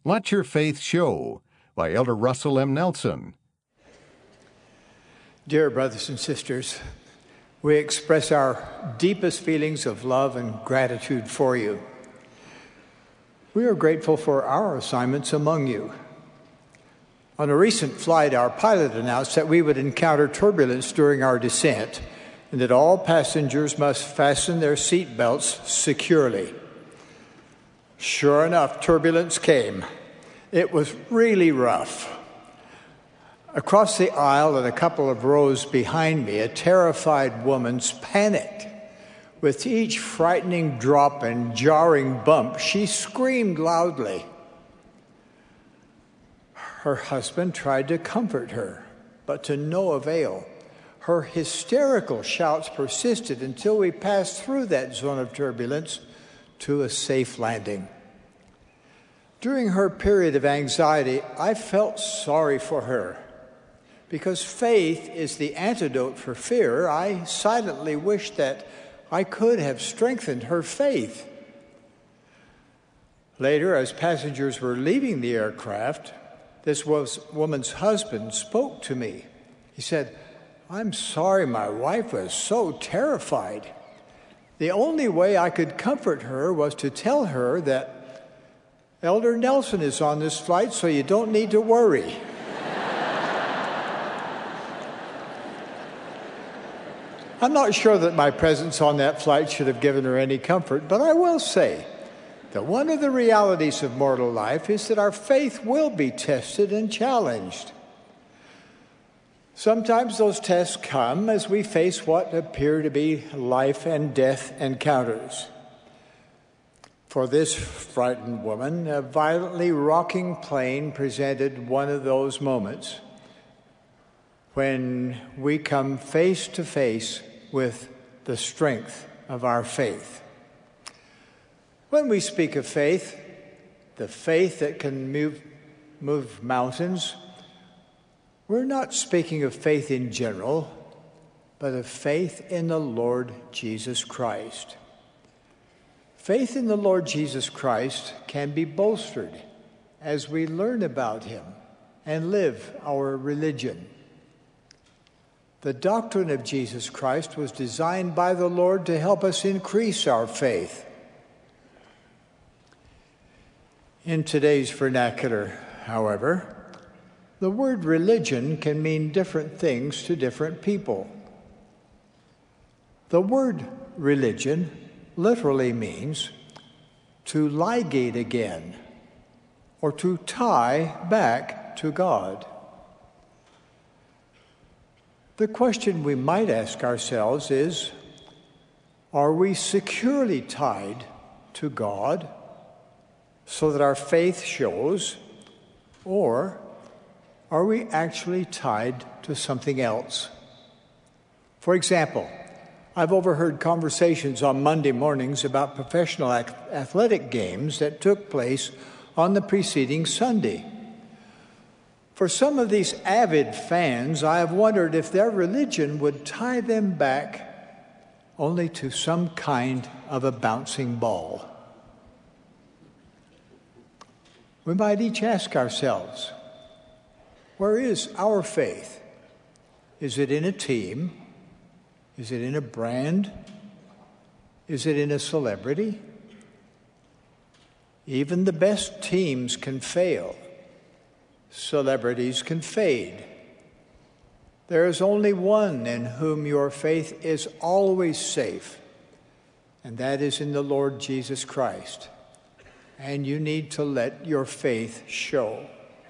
Let Your Faith Show by Elder Russell M. Nelson. Dear brothers and sisters, we express our deepest feelings of love and gratitude for you. We are grateful for our assignments among you. On a recent flight, our pilot announced that we would encounter turbulence during our descent and that all passengers must fasten their seat belts securely. Sure enough, turbulence came. It was really rough. Across the aisle and a couple of rows behind me, a terrified woman panicked. With each frightening drop and jarring bump, she screamed loudly. Her husband tried to comfort her, but to no avail. Her hysterical shouts persisted until we passed through that zone of turbulence to a safe landing. During her period of anxiety, I felt sorry for her. Because faith is the antidote for fear, I silently wished that I could have strengthened her faith. Later, as passengers were leaving the aircraft, this woman's husband spoke to me. He said, "I'm sorry my wife was so terrified. The only way I could comfort her was to tell her that Elder Nelson is on this flight, so you don't need to worry." I'm not sure that my presence on that flight should have given her any comfort, but I will say that one of the realities of mortal life is that our faith will be tested and challenged. Sometimes those tests come as we face what appear to be life and death encounters. For this frightened woman, a violently rocking plane presented one of those moments when we come face to face with the strength of our faith. When we speak of faith, the faith that can move mountains, we're not speaking of faith in general, but of faith in the Lord Jesus Christ. Faith in the Lord Jesus Christ can be bolstered as we learn about him and live our religion. The doctrine of Jesus Christ was designed by the Lord to help us increase our faith. In today's vernacular, however, the word religion can mean different things to different people. The word religion literally means to ligate again or to tie back to God. The question we might ask ourselves is, are we securely tied to God so that our faith shows, or are we actually tied to something else? For example, I've overheard conversations on Monday mornings about professional athletic games that took place on the preceding Sunday. For some of these avid fans, I have wondered if their religion would tie them back only to some kind of a bouncing ball. We might each ask ourselves, where is our faith? Is it in a team? Is it in a brand? Is it in a celebrity? Even the best teams can fail. Celebrities can fade. There is only one in whom your faith is always safe, and that is in the Lord Jesus Christ. And you need to let your faith show.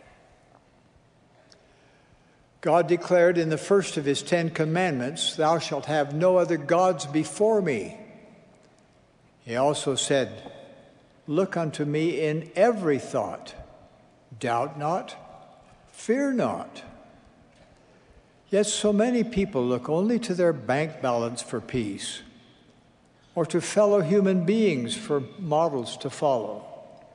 God declared in the first of his 10 commandments, "Thou shalt have no other gods before me." He also said, "Look unto me in every thought. Doubt not, fear not." Yet so many people look only to their bank balance for peace, or to fellow human beings for models to follow.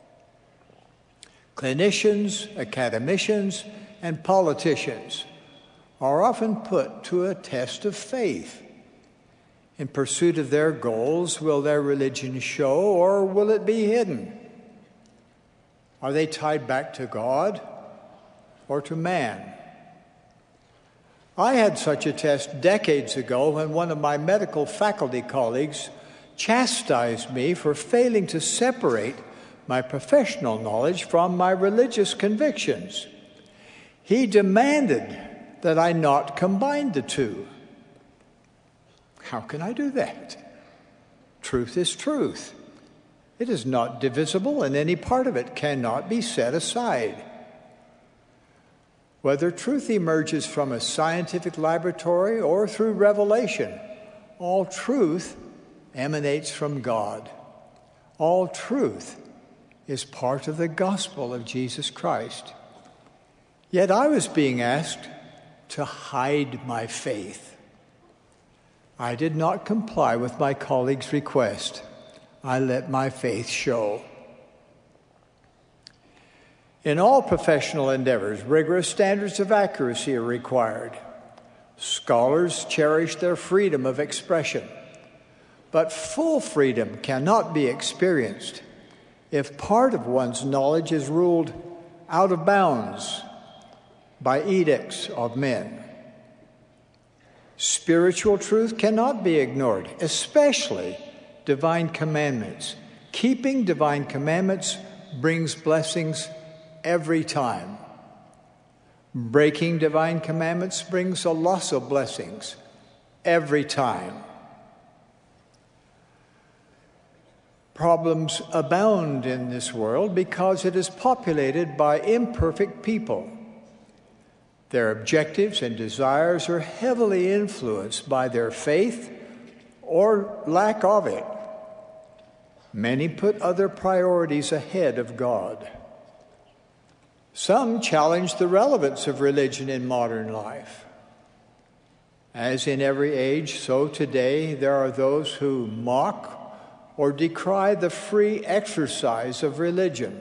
Clinicians, academicians, and politicians are often put to a test of faith. In pursuit of their goals, will their religion show, or will it be hidden? Are they tied back to God or to man? I had such a test decades ago when one of my medical faculty colleagues chastised me for failing to separate my professional knowledge from my religious convictions. He demanded that I not combine the two. How can I do that? Truth is truth. It is not divisible, and any part of it cannot be set aside. Whether truth emerges from a scientific laboratory or through revelation, all truth emanates from God. All truth is part of the gospel of Jesus Christ. Yet I was being asked to hide my faith. I did not comply with my colleague's request. I let my faith show. In all professional endeavors, rigorous standards of accuracy are required. Scholars cherish their freedom of expression, but full freedom cannot be experienced if part of one's knowledge is ruled out of bounds by edicts of men. Spiritual truth cannot be ignored, especially divine commandments. Keeping divine commandments brings blessings every time. Breaking divine commandments brings a loss of blessings every time. Problems abound in this world because it is populated by imperfect people. Their objectives and desires are heavily influenced by their faith or lack of it. Many put other priorities ahead of God. Some challenge the relevance of religion in modern life. As in every age, so today there are those who mock or decry the free exercise of religion.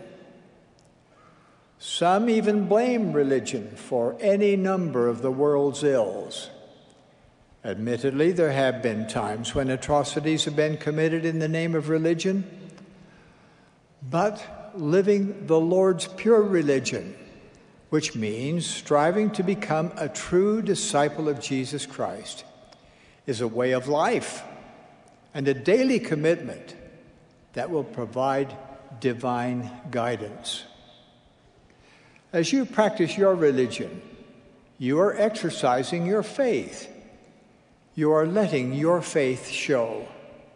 Some even blame religion for any number of the world's ills. Admittedly, there have been times when atrocities have been committed in the name of religion, but living the Lord's pure religion, which means striving to become a true disciple of Jesus Christ, is a way of life and a daily commitment that will provide divine guidance. As you practice your religion, you are exercising your faith. You are letting your faith show.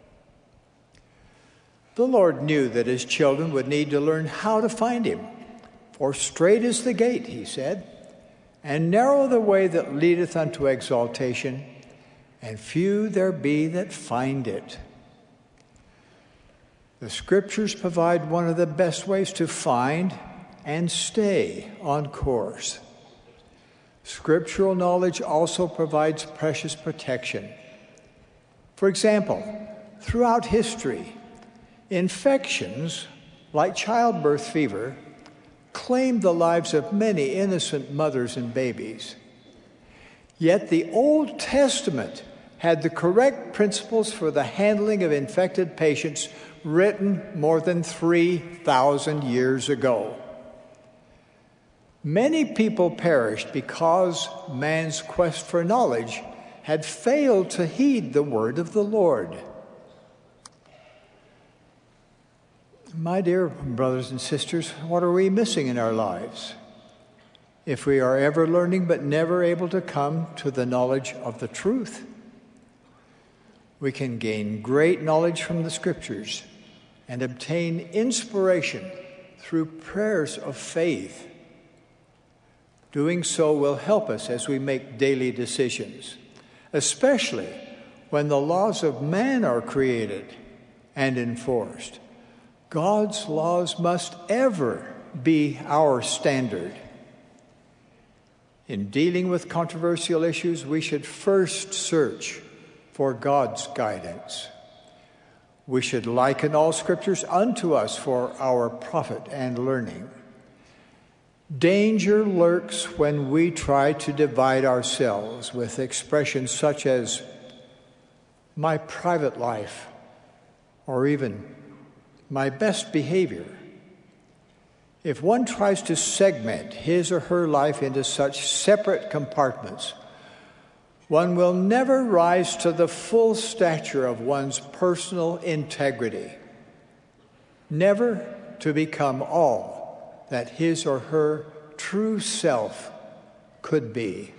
The Lord knew that his children would need to learn how to find him. For straight is the gate, he said, and narrow the way that leadeth unto exaltation, and few there be that find it. The Scriptures provide one of the best ways to find and stay on course. Scriptural knowledge also provides precious protection. For example, throughout history, infections like childbirth fever claimed the lives of many innocent mothers and babies. Yet the Old Testament had the correct principles for the handling of infected patients written more than 3,000 years ago. Many people perished because man's quest for knowledge had failed to heed the word of the Lord. My dear brothers and sisters, what are we missing in our lives? If we are ever learning but never able to come to the knowledge of the truth, we can gain great knowledge from the Scriptures and obtain inspiration through prayers of faith. Doing so will help us as we make daily decisions, especially when the laws of man are created and enforced. God's laws must ever be our standard. In dealing with controversial issues, we should first search for God's guidance. We should liken all Scriptures unto us for our profit and learning. Danger lurks when we try to divide ourselves with expressions such as my private life or even my best behavior. If one tries to segment his or her life into such separate compartments, one will never rise to the full stature of one's personal integrity, never to become all that his or her true self could be.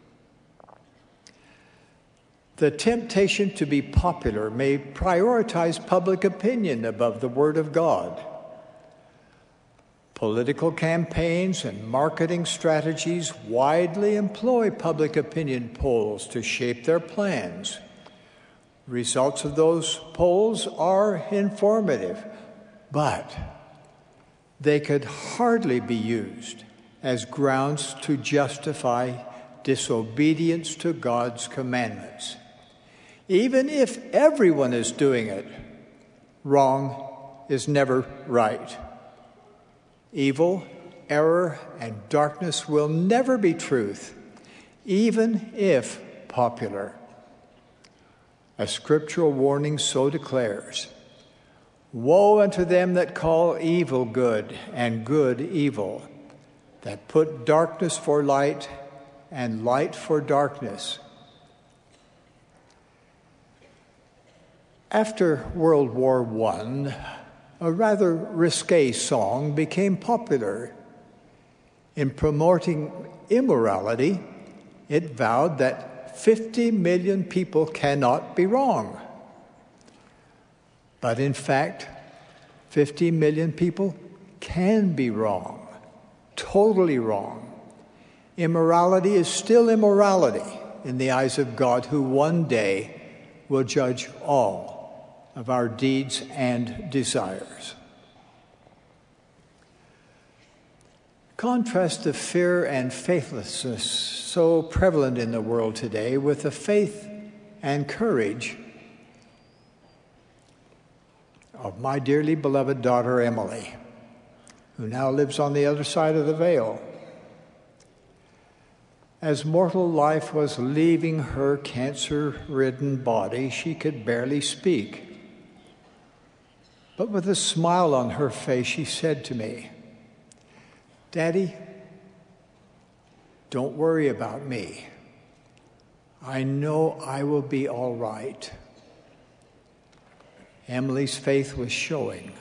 The temptation to be popular may prioritize public opinion above the Word of God. Political campaigns and marketing strategies widely employ public opinion polls to shape their plans. Results of those polls are informative, but they could hardly be used as grounds to justify disobedience to God's commandments. Even if everyone is doing it, wrong is never right. Evil, error, and darkness will never be truth, even if popular. A scriptural warning so declares, "Woe unto them that call evil good and good evil, that put darkness for light and light for darkness." After World War I, a rather risque song became popular. In promoting immorality, it vowed that 50 million people cannot be wrong. But in fact, 50 million people can be wrong, totally wrong. Immorality is still immorality in the eyes of God, who one day will judge all of our deeds and desires. Contrast the fear and faithlessness so prevalent in the world today with the faith and courage of my dearly beloved daughter Emily, who now lives on the other side of the veil. As mortal life was leaving her cancer-ridden body, she could barely speak. But with a smile on her face, she said to me, "Daddy, don't worry about me. I know I will be all right." Emily's faith was showing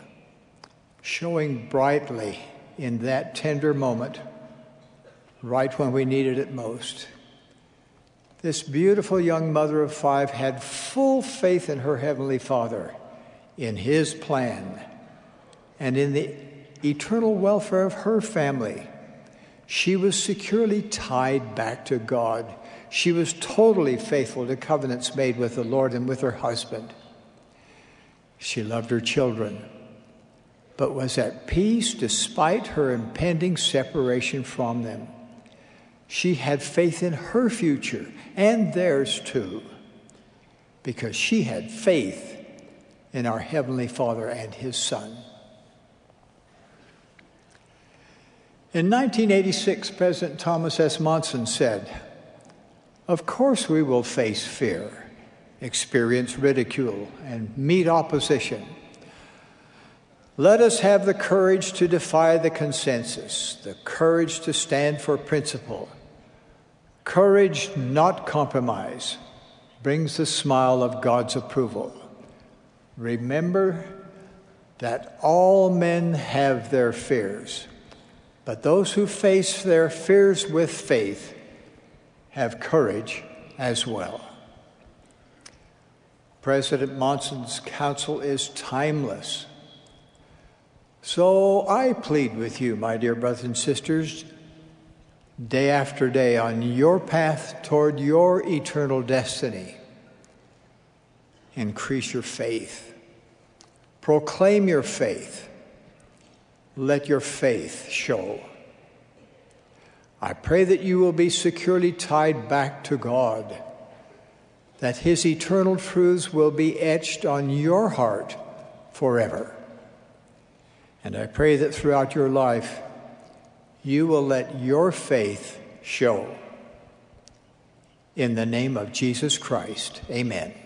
brightly in that tender moment, right when we needed it most. This beautiful young mother of 5 had full faith in her Heavenly Father, in His plan, and in the eternal welfare of her family. She was securely tied back to God. She was totally faithful to covenants made with the Lord and with her husband. She loved her children, but was at peace despite her impending separation from them. She had faith in her future and theirs too, because she had faith in our Heavenly Father and His Son. In 1986, President Thomas S. Monson said, "Of course we will face fear, experience ridicule, and meet opposition. Let us have the courage to defy the consensus, the courage to stand for principle. Courage, not compromise, brings the smile of God's approval. Remember that all men have their fears, but those who face their fears with faith have courage as well." President Monson's counsel is timeless. So I plead with you, my dear brothers and sisters, day after day on your path toward your eternal destiny, increase your faith. Proclaim your faith. Let your faith show. I pray that you will be securely tied back to God, that His eternal truths will be etched on your heart forever. And I pray that throughout your life, you will let your faith show. In the name of Jesus Christ, amen.